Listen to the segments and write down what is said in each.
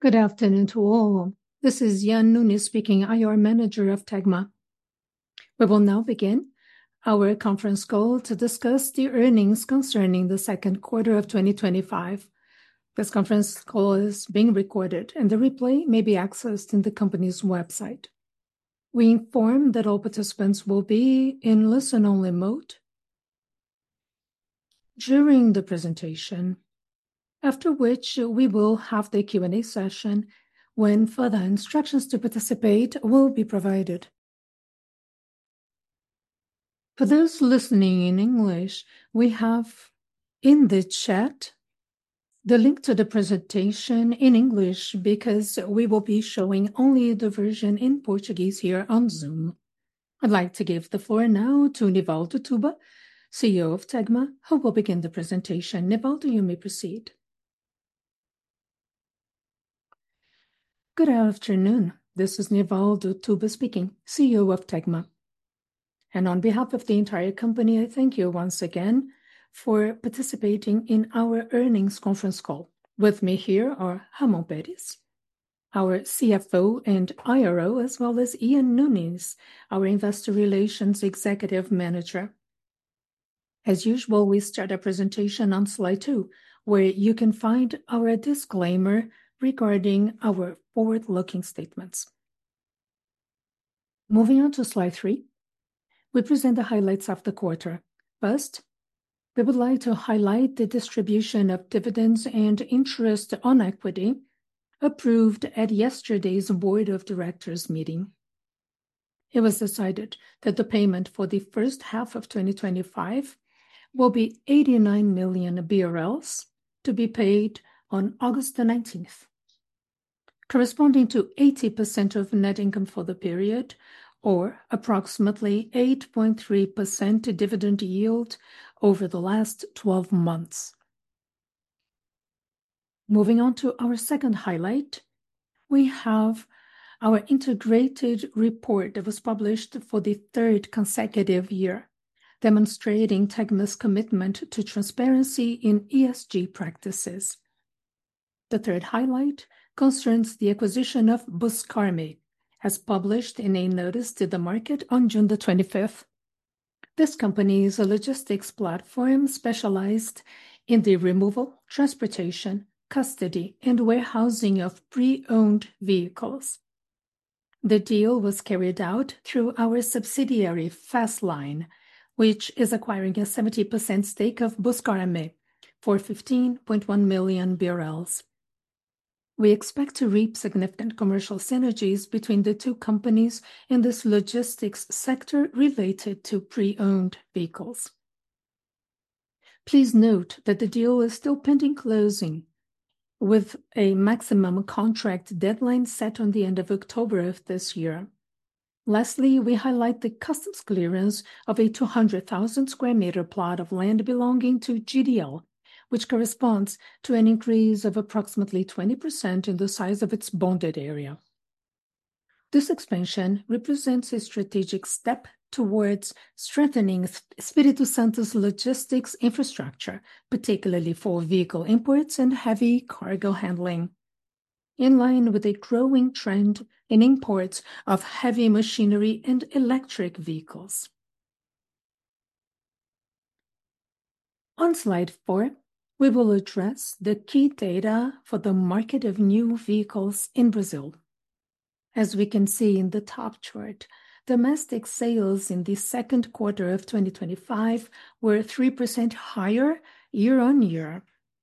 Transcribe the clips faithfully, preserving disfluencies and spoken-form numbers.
Good afternoon to all. This is Jan Nunes speaking, I R Manager of Tegma. We will now begin our conference call to discuss the earnings concerning the second quarter of twenty twenty-five. This conference call is being recorded, and the replay may be accessed in the company's website. We inform that all participants will be in listen-only mode during the presentation, after which we will have the Q and A session when further instructions to participate will be provided. For those listening in English, we have in the chat the link to the presentation in English because we will be showing only the version in Portuguese here on Zoom. I'd like to give the floor now to Nivaldo Tuba, C E O of Tegma, who will begin the presentation. Nivaldo, you may proceed. Good afternoon. This is Nivaldo Tuba speaking, C E O of Tegma. And on behalf of the entire company, I thank you once again for participating in our earnings conference call. With me here are Ramon Perez, our C F O and I R O, as well as Ian Nunes, our Investor Relations Executive Manager. As usual, we start our presentation on slide two, where you can find our disclaimer regarding our forward-looking statements. Moving on to slide three, we present the highlights of the quarter. First, we would like to highlight the distribution of dividends and interest on equity approved at yesterday's Board of Directors meeting. It was decided that the payment for the first half of twenty twenty-five will be eighty-nine million B R Ls to be paid on August the nineteenth, corresponding to eighty percent of net income for the period, or approximately eight point three percent dividend yield over the last twelve months. Moving on to our second highlight, we have our integrated report that was published for the third consecutive year, demonstrating Tegma's commitment to transparency in E S G practices. The third highlight concerns the acquisition of Buscarme, as published in a notice to the market on June the twenty-fifth. This company is a logistics platform specialized in the removal, transportation, custody, and warehousing of pre-owned vehicles. The deal was carried out through our subsidiary Fastline, which is acquiring a seventy percent stake of Buscarme for fifteen point one million B R Ls. We expect to reap significant commercial synergies between the two companies in this logistics sector related to pre-owned vehicles. Please note that the deal is still pending closing, with a maximum contract deadline set on the end of October of this year. Lastly, we highlight the customs clearance of a two hundred thousand square meter plot of land belonging to G D L, which corresponds to an increase of approximately twenty percent in the size of its bonded area. This expansion represents a strategic step towards strengthening Espírito Santo's logistics infrastructure, particularly for vehicle imports and heavy cargo handling, in line with a growing trend in imports of heavy machinery and electric vehicles. On slide four, we will address the key data for the market of new vehicles in Brazil. As we can see in the top chart, domestic sales in the second quarter of twenty twenty-five were three percent higher year on year.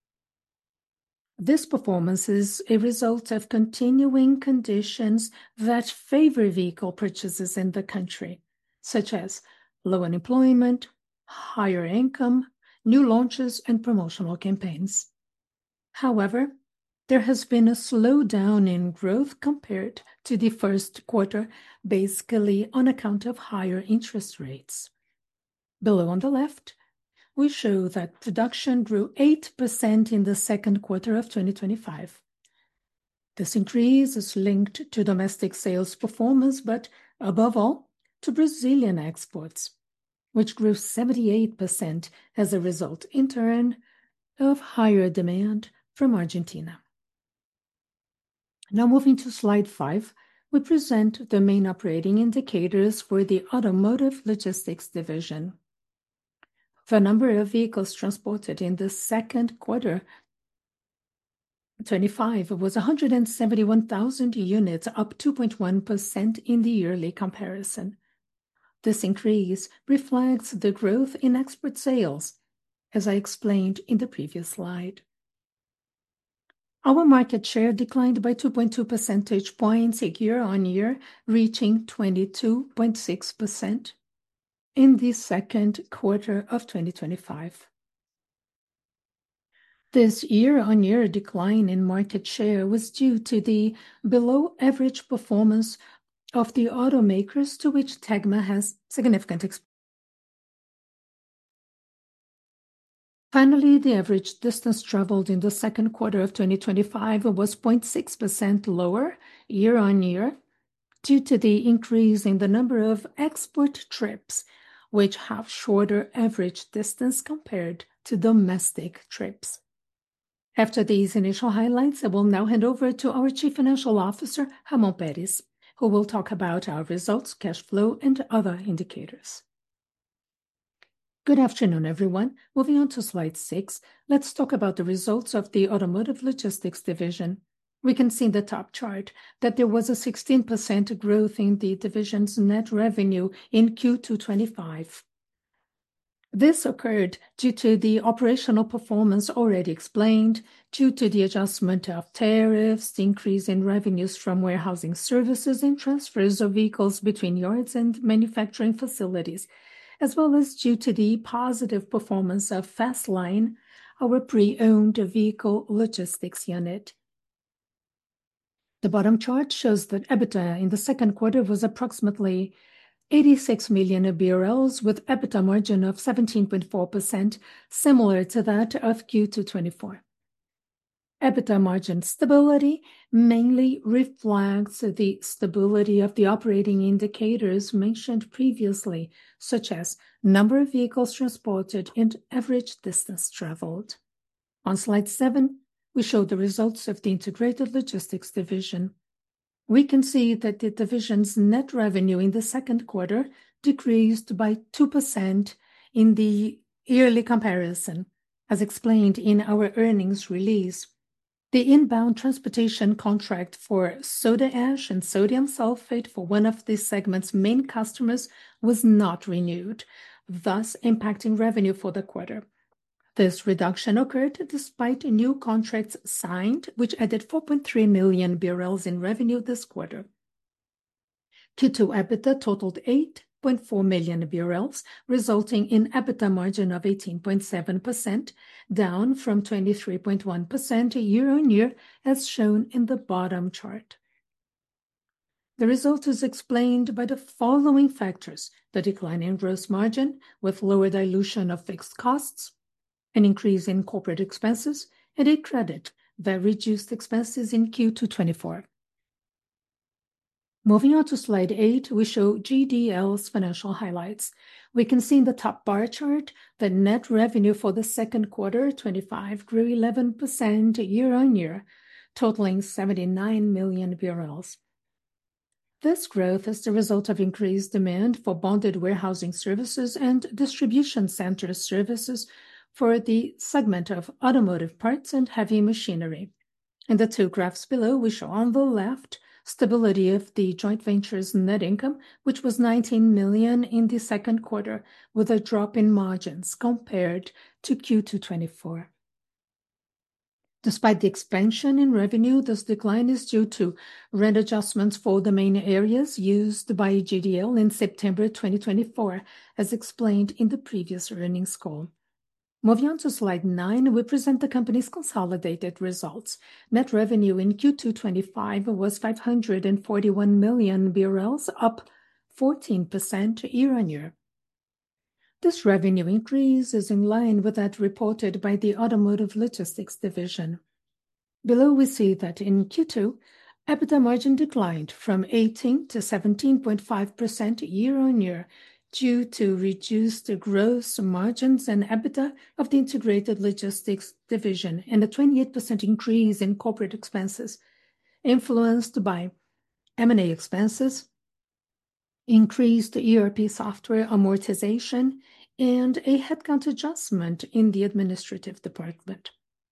This performance is a result of continuing conditions that favor vehicle purchases in the country, such as low unemployment, higher income, new launches, and promotional campaigns. However, there has been a slowdown in growth compared to the first quarter, basically on account of higher interest rates. Below on the left, we show that production grew eight percent in the second quarter of twenty twenty-five. This increase is linked to domestic sales performance, but above all, to Brazilian exports, which grew seventy-eight percent as a result, in turn, of higher demand from Argentina. Now, moving to slide five, we present the main operating indicators for the Automotive Logistics division. The number of vehicles transported in the second quarter twenty-five was one hundred seventy-one thousand units, up two point one percent in the yearly comparison. This increase reflects the growth in export sales, as I explained in the previous slide. Our market share declined by two point two percentage points year-on-year, reaching twenty-two point six percent in the second quarter of twenty twenty-five. This year-on-year decline in market share was due to the below-average performance of the automakers to which Tegma has significant exposure. Finally, the average distance traveled in the second quarter of twenty twenty-five was zero point six percent lower year-on-year due to the increase in the number of export trips, which have shorter average distance compared to domestic trips. After these initial highlights, I will now hand over to our Chief Financial Officer, Ramon Perez, who will talk about our results, cash flow, and other indicators. Good afternoon, everyone. Moving on to slide six, let's talk about the results of the Automotive Logistics division. We can see in the top chart that there was a sixteen percent growth in the division's net revenue in Q two twenty-five. This occurred due to the operational performance already explained, due to the adjustment of tariffs, the increase in revenues from warehousing services, and transfers of vehicles between yards and manufacturing facilities, as well as due to the positive performance of Fastline, our pre-owned vehicle logistics unit. The bottom chart shows that EBITDA in the second quarter was approximately eighty-six million B R L, with EBITDA margin of seventeen point four percent, similar to that of Q two twenty-four. EBITDA margin stability mainly reflects the stability of the operating indicators mentioned previously, such as number of vehicles transported and average distance traveled. On slide seven, we show the results of the Integrated Logistics division. We can see that the division's net revenue in the second quarter decreased by two percent in the yearly comparison. As explained in our earnings release, the inbound transportation contract for soda ash and sodium sulfate for one of this segment's main customers was not renewed, thus impacting revenue for the quarter. This reduction occurred despite new contracts signed, which added four point three million B R L in revenue this quarter. Q two EBITDA totaled eight point four million B R L, resulting in EBITDA margin of eighteen point seven percent, down from twenty-three point one percent year-on-year, as shown in the bottom chart. The result is explained by the following factors: the decline in gross margin, with lower dilution of fixed costs, an increase in corporate expenses, and a credit that reduced expenses in Q two twenty-four. Moving on to slide eight, we show G D L's financial highlights. We can see in the top bar chart that net revenue for the second quarter twenty-five grew eleven percent year-on-year, totaling seventy-nine million B R L. This growth is the result of increased demand for bonded warehousing services and distribution center services for the segment of automotive parts and heavy machinery. In the two graphs below, we show on the left stability of the joint venture's net income, which was nineteen million in the second quarter, with a drop in margins compared to Q two twenty-four. Despite the expansion in revenue, this decline is due to rent adjustments for the main areas used by G D L in September twenty twenty-four, as explained in the previous earnings call. Moving on to slide nine, we present the company's consolidated results. Net revenue in Q two twenty-five was five hundred forty-one million B R L, up fourteen percent year-on-year. This revenue increase is in line with that reported by the Automotive Logistics division. Below, we see that in Q two, EBITDA margin declined from eighteen to seventeen point five percent year-on-year, due to reduced gross margins and EBITDA of the Integrated Logistics division and a twenty-eight percent increase in corporate expenses, influenced by M and A expenses, increased E R P software amortization, and a headcount adjustment in the administrative department.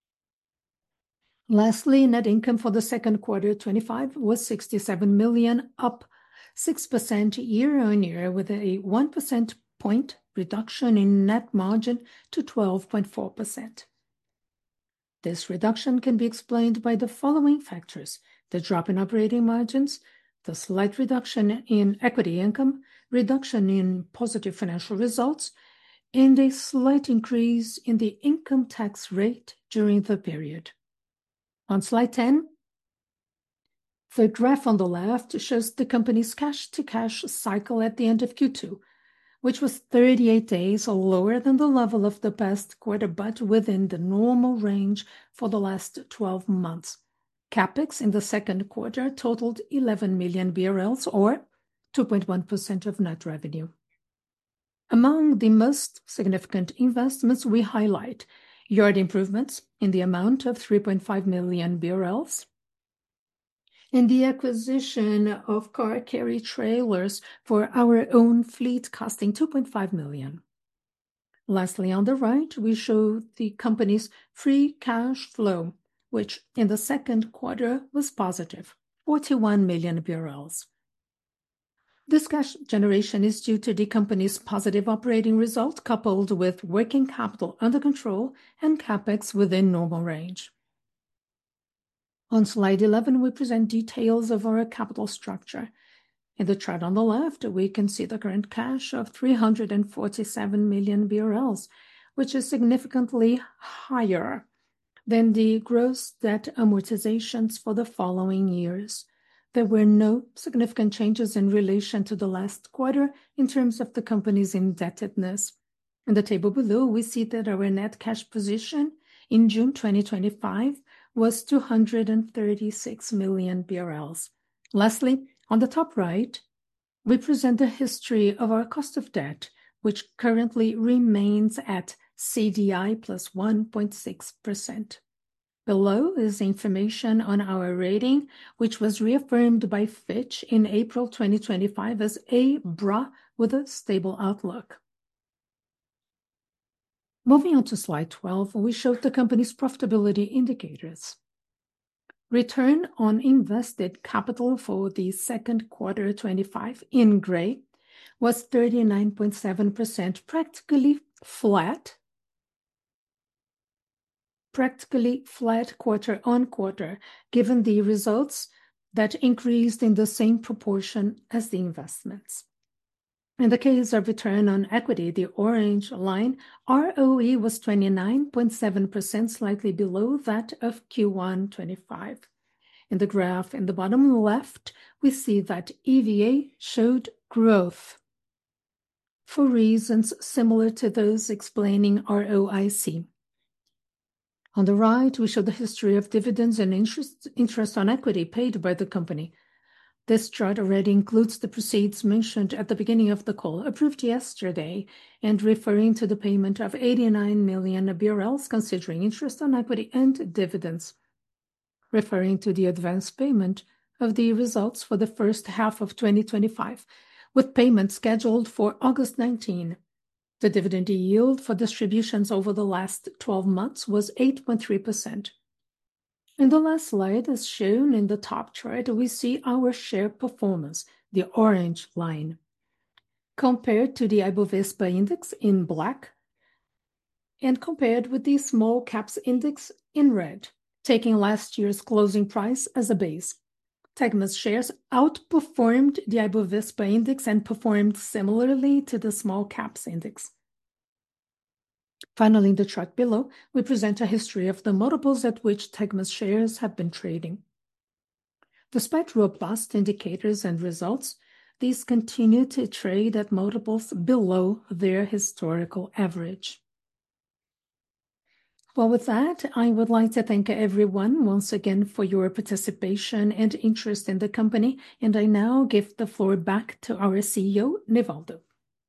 Lastly, net income for the second quarter twenty-five was sixty-seven million, up six percent year-on-year, with a one percent point reduction in net margin to twelve point four percent. This reduction can be explained by the following factors: the drop in operating margins, the slight reduction in equity income, reduction in positive financial results, and a slight increase in the income tax rate during the period. On slide ten, the graph on the left shows the company's cash-to-cash cycle at the end of Q two, which was thirty-eight days lower than the level of the past quarter, but within the normal range for the last twelve months. CapEx in the second quarter totaled eleven million B R L, or two point one percent of net revenue. Among the most significant investments, we highlight yard improvements in the amount of three point five million B R L, and the acquisition of car carry trailers for our own fleet costing two point five million. Lastly, on the right, we show the company's free cash flow, which in the second quarter was positive, forty-one million B R L. This cash generation is due to the company's positive operating result, coupled with working capital under control and CapEx within normal range. On slide eleven, we present details of our capital structure. In the chart on the left, we can see the current cash of three hundred forty-seven million B R L, which is significantly higher than the gross debt amortizations for the following years. There were no significant changes in relation to the last quarter in terms of the company's indebtedness. In the table below, we see that our net cash position in June twenty twenty-five was two hundred thirty-six million B R L. Lastly, on the top right, we present the history of our cost of debt, which currently remains at C D I plus one point six percent. Below is information on our rating, which was reaffirmed by Fitch in April twenty twenty-five as A B R A with a stable outlook. Moving on to slide twelve, we show the company's profitability indicators. Return on invested capital for the second quarter twenty-five in gray was thirty-nine point seven percent, practically flat practically flat quarter on quarter, given the results that increased in the same proportion as the investments. In the case of return on equity, the orange line, R O E was twenty-nine point seven percent, slightly below that of Q one twenty-five. In the graph in the bottom left, we see that E V A showed growth for reasons similar to those explaining R O I C. On the right, we show the history of dividends and interest, interest on equity paid by the company. This chart already includes the proceeds mentioned at the beginning of the call, approved yesterday, and referring to the payment of eighty-nine million B R L, considering interest on equity and dividends, referring to the advance payment of the results for the first half of twenty twenty-five, with payment scheduled for August nineteenth. The dividend yield for distributions over the last twelve months was eight point three percent. In the last slide, as shown in the top chart, we see our share performance, the orange line, compared to the Ibovespa index in black, and compared with the small caps index in red, taking last year's closing price as a base. Tegma's shares outperformed the Ibovespa index and performed similarly to the small caps index. Finally, in the chart below, we present a history of the multiples at which Tegma's shares have been trading. Despite robust indicators and results, these continue to trade at multiples below their historical average. Well, with that, I would like to thank everyone once again for your participation and interest in the company, and I now give the floor back to our C E O, Nivaldo.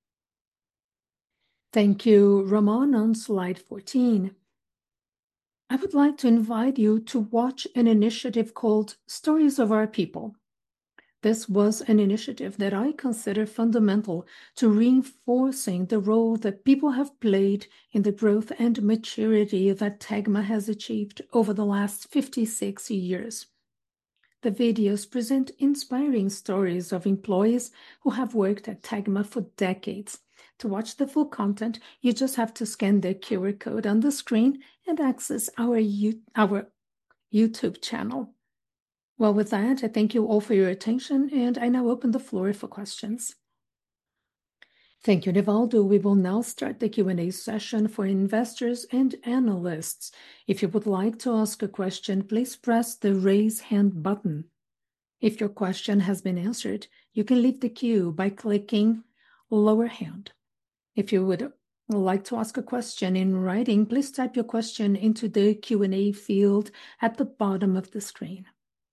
Thank you, Ramon. On slide fourteen, I would like to invite you to watch an initiative called Stories of Our People. This was an initiative that I consider fundamental to reinforcing the role that people have played in the growth and maturity that Tegma has achieved over the last fifty-six years. The videos present inspiring stories of employees who have worked at Tegma for decades. To watch the full content, you just have to scan the Q R code on the screen and access our, our YouTube channel. Well, with that, I thank you all for your attention, and I now open the floor for questions. Thank you, Nivaldo. We will now start the Q and A session for investors and analysts. If you would like to ask a question, please press the raise hand button. If your question has been answered, you can leave the queue by clicking lower hand. If you would like to ask a question in writing, please type your question into the Q and A field at the bottom of the screen.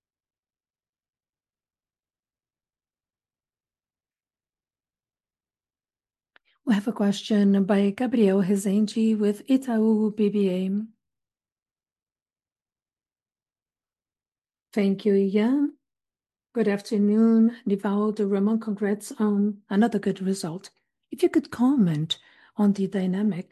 We have a question by Gabriel Rezende with Itaú B B A. Thank you, Ian. Good afternoon, Nivaldo, Ramon. Congrats on another good result. If you could comment on the dynamic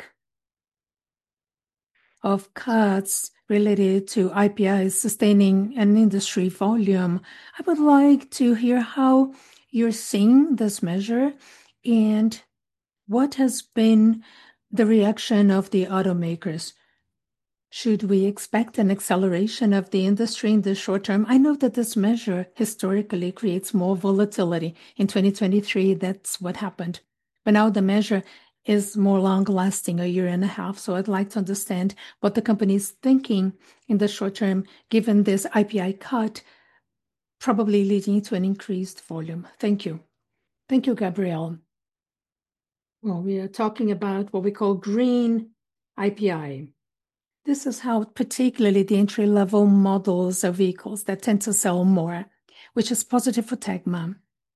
of cuts related to I P I sustaining an industry volume, I would like to hear how you're seeing this measure and what has been the reaction of the automakers. Should we expect an acceleration of the industry in the short term? I know that this measure historically creates more volatility. In twenty twenty-three, that's what happened. But now the measure is more long-lasting, a year and a half. So I'd like to understand what the company is thinking in the short term, given this I P I cut, probably leading to an increased volume. Thank you. Thank you, Gabriel. Well, we are talking about what we call green I P I. This is how particularly the entry-level models of vehicles that tend to sell more, which is positive for Tegma.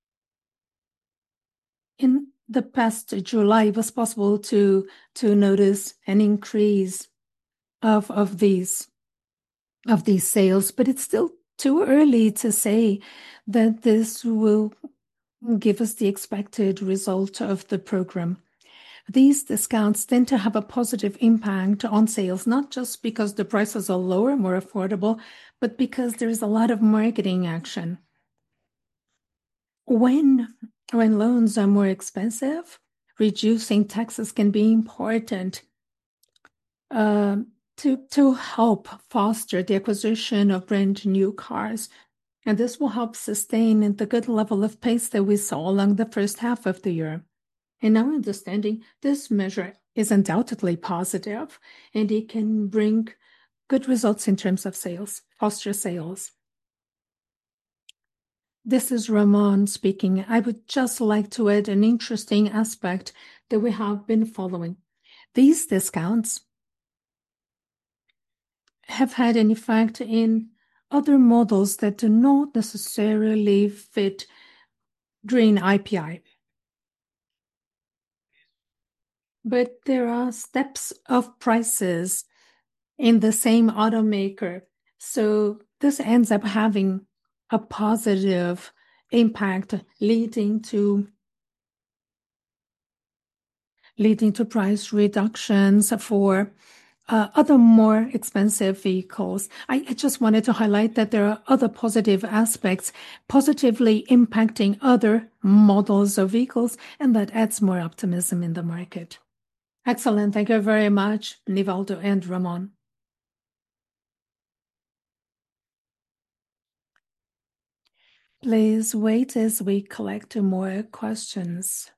In the past July, it was possible to, to notice an increase of, of, these, of these sales, but it's still too early to say that this will give us the expected result of the program. These discounts tend to have a positive impact on sales, not just because the prices are lower, more affordable, but because there is a lot of marketing action. When, when loans are more expensive, reducing taxes can be important uh, to, to help foster the acquisition of brand new cars. And this will help sustain the good level of pace that we saw along the first half of the year. In our understanding, this measure is undoubtedly positive, and it can bring good results in terms of sales, foster sales. This is Ramon speaking. I would just like to add an interesting aspect that we have been following. These discounts have had an effect in other models that do not necessarily fit green I P I. But there are steps of prices in the same automaker. So this ends up having a positive impact, leading to leading to price reductions for uh, other more expensive vehicles. I, I just wanted to highlight that there are other positive aspects positively impacting other models of vehicles, and that adds more optimism in the market. Excellent. Thank you very much, Nivaldo and Ramon. Please wait as we collect more questions.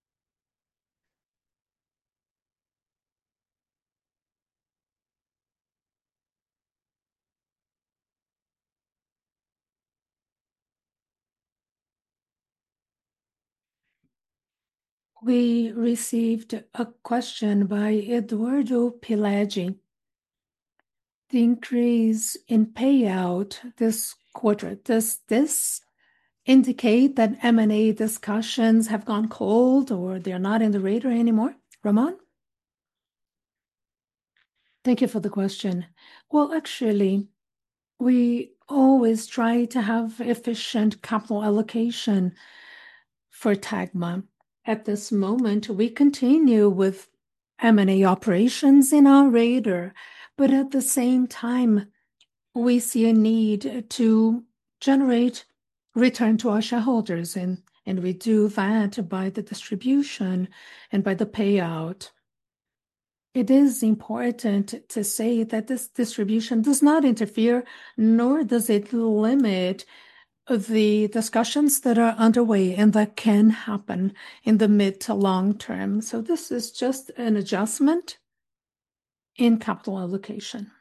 We received a question by Eduardo Pileggi. The increase in payout this quarter, does this indicate that M and A discussions have gone cold or they're not in the radar anymore? Ramon? Thank you for the question. Well, actually, we always try to have efficient capital allocation for Tagma. At this moment, we continue with M and A operations in our radar, but at the same time, we see a need to generate return to our shareholders, and, and we do that by the distribution and by the payout. It is important to say that this distribution does not interfere, nor does it limit the discussions that are underway and that can happen in the mid to long term. So this is just an adjustment in capital allocation.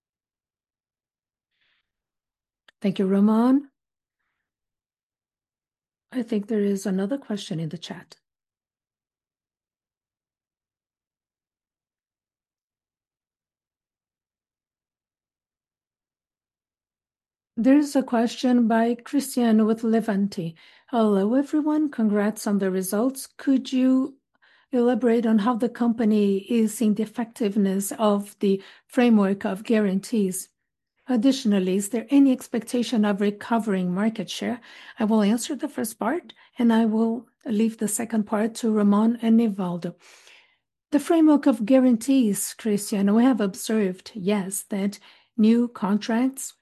Thank you, Ramon. I think there is another question in the chat. There's a question by Christian with Levante. Hello, everyone. Congrats on the results. Could you elaborate on how the company is seeing the effectiveness of the framework of guarantees? Additionally, is there any expectation of recovering market share? I will answer the first part, and I will leave the second part to Ramon and Nivaldo. The framework of guarantees, Christian, we have observed, yes, that new contracts,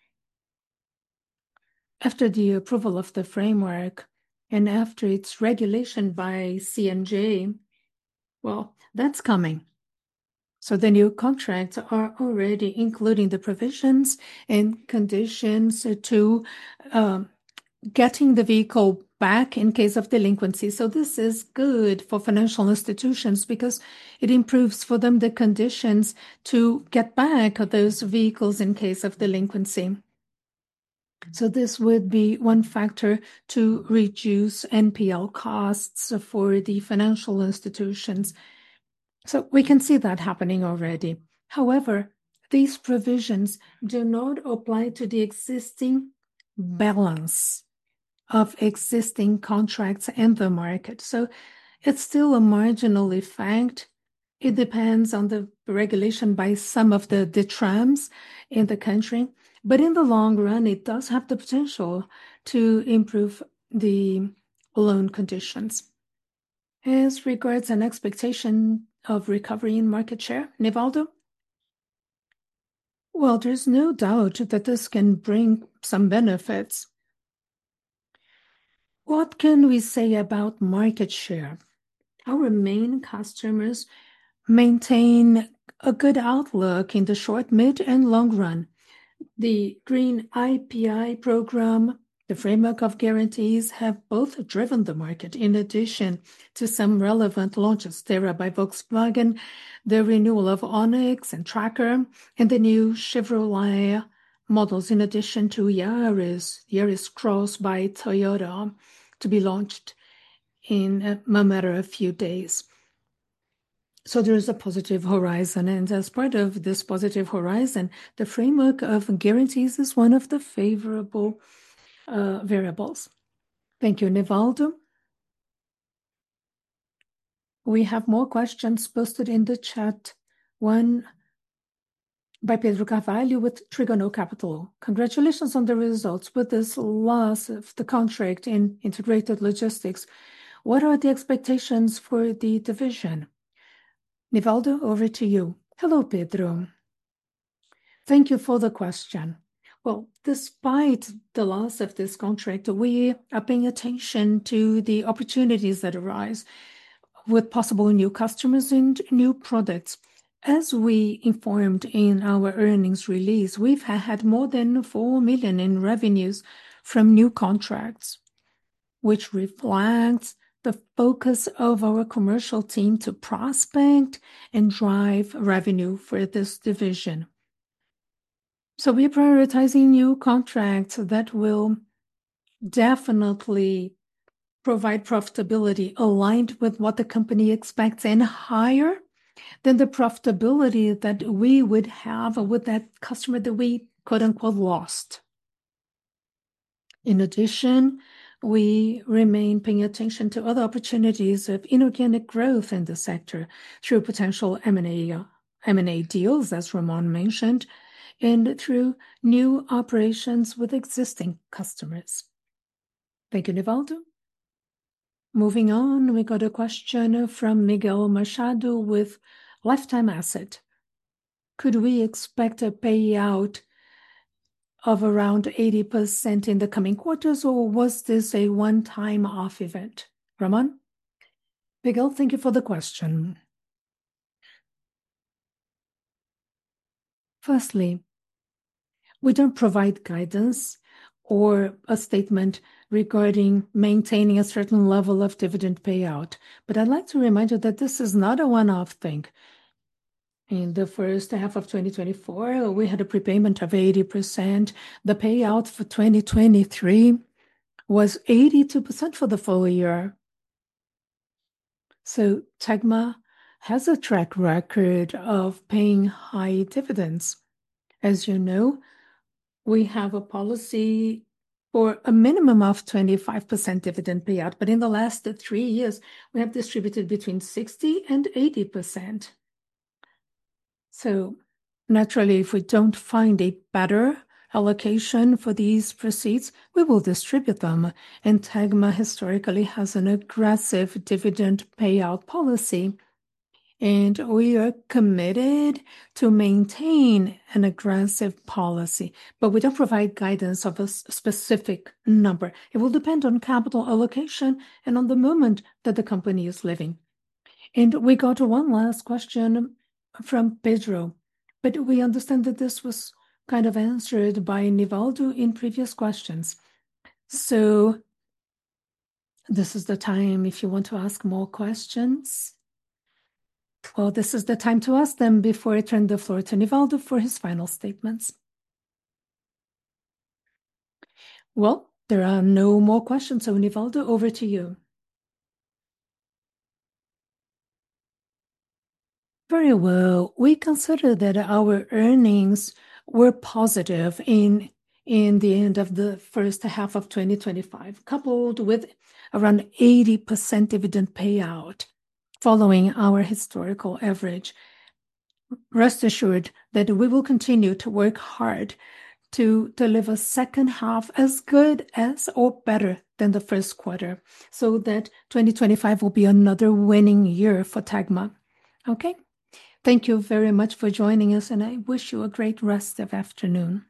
after the approval of the framework and after its regulation by C N J, well, that's coming. So the new contracts are already including the provisions and conditions to um, getting the vehicle back in case of delinquency. So this is good for financial institutions because it improves for them the conditions to get back those vehicles in case of delinquency. So this would be one factor to reduce N P L costs for the financial institutions. So we can see that happening already. However, these provisions do not apply to the existing balance of existing contracts in the market. So it's still a marginal effect. It depends on the regulation by some of the, the trams in the country. But in the long run, it does have the potential to improve the loan conditions. As regards an expectation of recovery in market share, Nivaldo? Well, there's no doubt that this can bring some benefits. What can we say about market share? Our main customers maintain a good outlook in the short, mid, and long run. The Green I P I program, the framework of guarantees have both driven the market, in addition to some relevant launches, Terra by Volkswagen, the renewal of Onix and Tracker, and the new Chevrolet models, in addition to Yaris, Yaris Cross by Toyota, to be launched in a matter of few days. So there is a positive horizon, and as part of this positive horizon, the framework of guarantees is one of the favorable uh, variables. Thank you, Nivaldo. We have more questions posted in the chat. One by Pedro Carvalho with Trigono Capital. Congratulations on the results. With this loss of the contract in integrated logistics, what are the expectations for the division? Nivaldo, over to you. Hello, Pedro. Thank you for the question. Well, despite the loss of this contract, we are paying attention to the opportunities that arise with possible new customers and new products. As we informed in our earnings release, we've had more than four million in revenues from new contracts, which reflects the focus of our commercial team to prospect and drive revenue for this division. So we're prioritizing new contracts that will definitely provide profitability aligned with what the company expects and higher than the profitability that we would have with that customer that we quote unquote lost. In addition, we remain paying attention to other opportunities of inorganic growth in the sector through potential M and A M and A deals, as Ramon mentioned, and through new operations with existing customers. Thank you, Nivaldo. Moving on, we got a question from Miguel Machado with Lifetime Asset. Could we expect a payout of around eighty percent in the coming quarters, or was this a one-time off event? Ramon? Miguel, thank you for the question. Firstly, we don't provide guidance or a statement regarding maintaining a certain level of dividend payout, but I'd like to remind you that this is not a one-off thing. In the first half of twenty twenty-four, we had a prepayment of eighty percent. The payout for twenty twenty-three was eighty-two percent for the full year. So Tegma has a track record of paying high dividends. As you know, we have a policy for a minimum of twenty-five percent dividend payout, but in the last three years, we have distributed between sixty and eighty percent. So naturally, if we don't find a better allocation for these proceeds, we will distribute them. And Tegma historically has an aggressive dividend payout policy, and we are committed to maintain an aggressive policy, but we don't provide guidance of a specific number. It will depend on capital allocation and on the moment that the company is living. And we got one last question from Pedro, but we understand that this was kind of answered by Nivaldo in previous questions. So this is the time if you want to ask more questions. Well, this is the time to ask them before I turn the floor to Nivaldo for his final statements. Well, there are no more questions, so Nivaldo, over to you. Very well. We consider that our earnings were positive in in the end of the first half of twenty twenty-five, coupled with around eighty percent dividend payout, following our historical average. Rest assured that we will continue to work hard to deliver second half as good as or better than the first quarter, so that twenty twenty-five will be another winning year for Tegma. Okay? Thank you very much for joining us, and I wish you a great rest of afternoon.